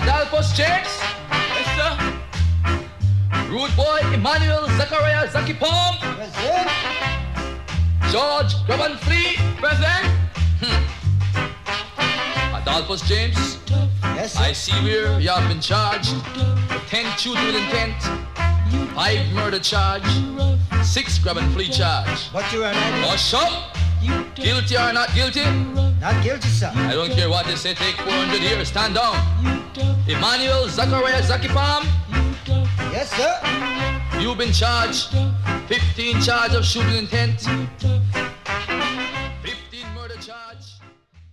Adolphus James. Yes, sir. Rude Boy Emmanuel Zachariah Zaki Palm. Present. George Graban Flea. Present. Adolphus James. Yes, sir. I see where you have been charged with 10 shooting with intent, 5 murder charge, 6 grab and flee charge. But you are not Hush up! Guilty or not guilty? Not guilty, sir. I don't care what they say, take 400 here, stand down. Emmanuel Zachariah Zaki Palm, Yes, sir. you've been charged 15 charge of shooting intent,